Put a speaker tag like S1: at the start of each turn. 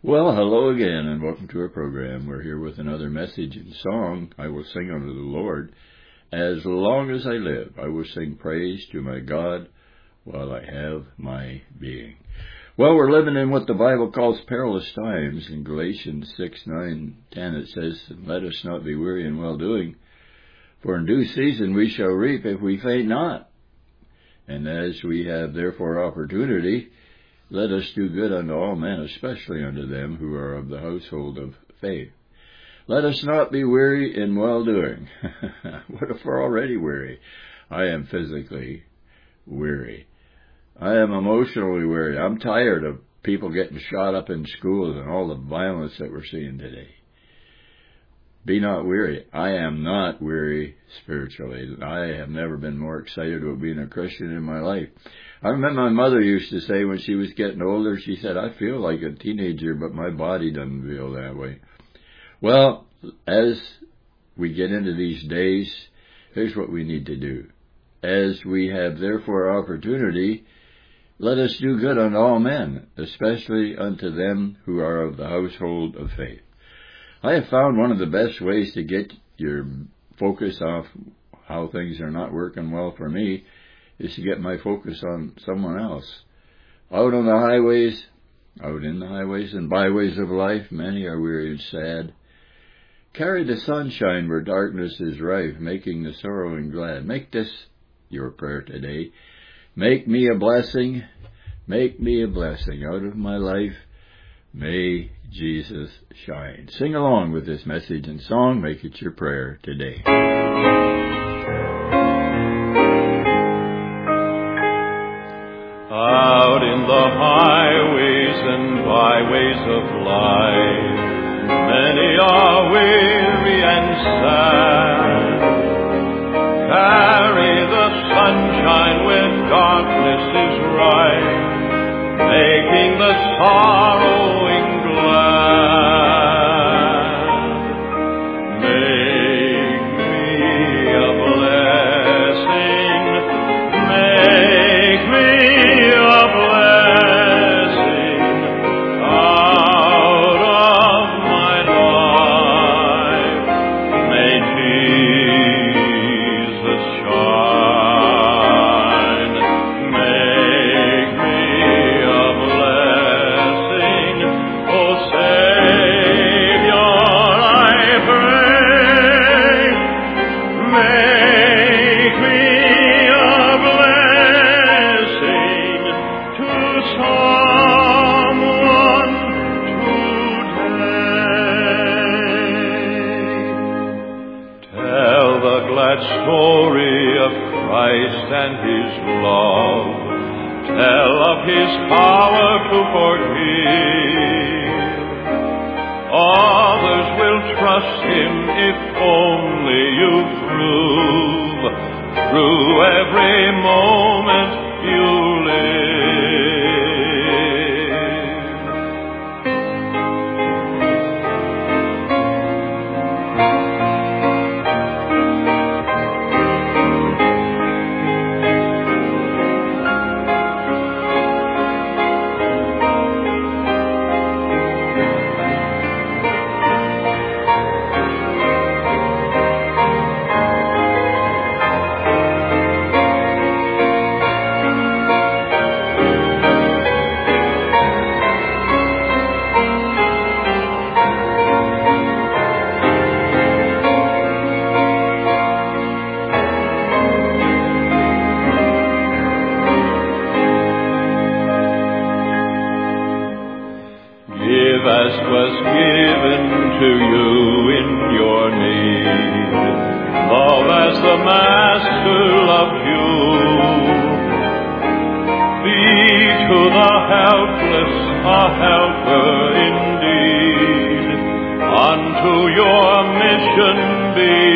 S1: Well, hello again, and welcome to our program. We're here with another message and song. I will sing unto the Lord. As long as I live, I will sing praise to my God while I have my being. Well, we're living in what the Bible calls perilous times. In Galatians 6:9-10, it says, "Let us not be weary in well-doing, for in due season we shall reap if we faint not. And as we have therefore opportunity, let us do good unto all men, especially unto them who are of the household of faith. Let us not be weary in well-doing." What if we're already weary? I am physically weary. I am emotionally weary. I'm tired of people getting shot up in schools and all the violence that we're seeing today. Be not weary. I am not weary spiritually. I have never been more excited about being a Christian in my life. I remember my mother used to say when she was getting older, she said, "I feel like a teenager, but my body doesn't feel that way." Well, as we get into these days, here's what we need to do. As we have therefore opportunity, let us do good unto all men, especially unto them who are of the household of faith. I have found one of the best ways to get your focus off how things are not working well for me is to get my focus on someone else. Out in the highways and byways of life, many are weary and sad. Carry the sunshine where darkness is rife, making the sorrowing glad. Make this your prayer today. Make me a blessing out of my life. May Jesus shine. Sing along with this message and song. Make it your prayer today.
S2: Out in the highways and byways of life, many are weary and sad. Carry the sunshine when darkness is rife, making the sorrowing glad. Make me a blessing, make me a blessing out of my life. May Jesus shine. Make me a blessing, oh Savior, I pray. Make me a blessing to someone today. Tell the glad story of Christ and His love. Tell of His power to forgive. Others will trust Him if only you prove through every moment you live. Give as was given to you in your need. Love as the Master loved you. Be to the helpless a helper indeed. Unto your mission be